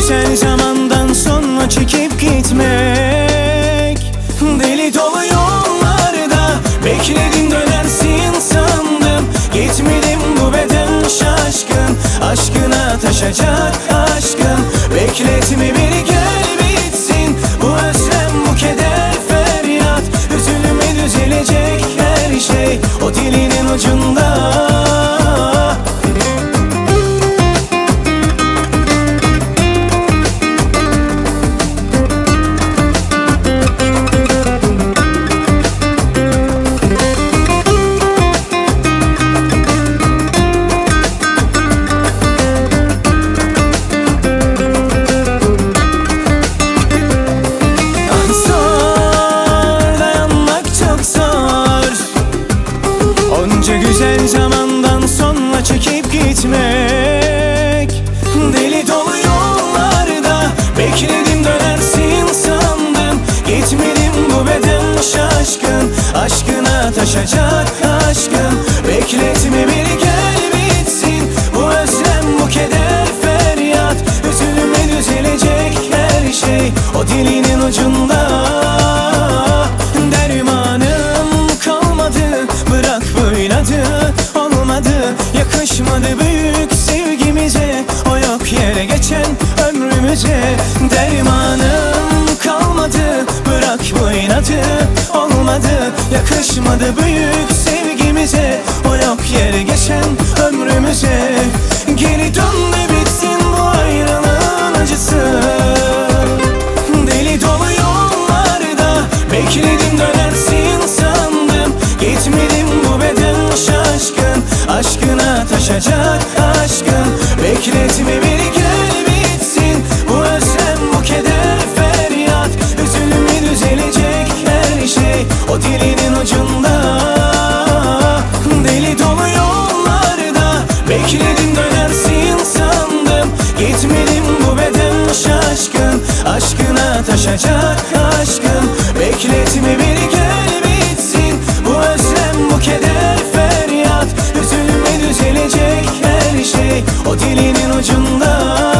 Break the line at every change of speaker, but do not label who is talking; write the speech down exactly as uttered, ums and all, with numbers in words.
güzel zamandan sonra çekip gitmek. Deli dolu yollarda bekledim, dönersin sandım. Gitmedim, bu beden şaşkın, aşkına taşacak aşkın. Bekletme beni, gel bitsin bu özlem, bu keder, feryat. Üzülme, düzelecek her şey o dilinin ucunda. Onca güzel zamandan sonra çekip gitmek. Deli dolu yollarda bekledim, dönersin sandım. Gitmedim, bu beden şaşkın, aşkına taşacak aşkın. Bekletme beni, gel bitsin bu özlem, bu keder, feryat. Üzülme, düzelecek her şey o dilinin ucunda. Olmadı, yakışmadı büyük sevgimize, o yok yere geçen ömrümüze. Dermanım kalmadı, bırak bu inadı. Olmadı, yakışmadı büyük sevgimize, o yok yere geçen ömrümüze. Geri dön de bitsin bu ayrılığın acısı. Deli dolu yollarda bekledim, dönersin sandım. Gitmedim, bu beden şaşkın, aşkına taşacak aşkın. Bekletme beni, gel bitsin bu özlem, bu keder, feryat. Üzülme, düzelecek her şey o dilinin ucunda. Deli dolu yollarda bekledim, dönersin sandım. Gitmedim, bu beden şaşkın, aşkına taşacak aşkın. Bekletme beni, gel bitsin bu özlem, bu keder, feryat. Üzülme, düzelecek her şey o dilinin ucunda.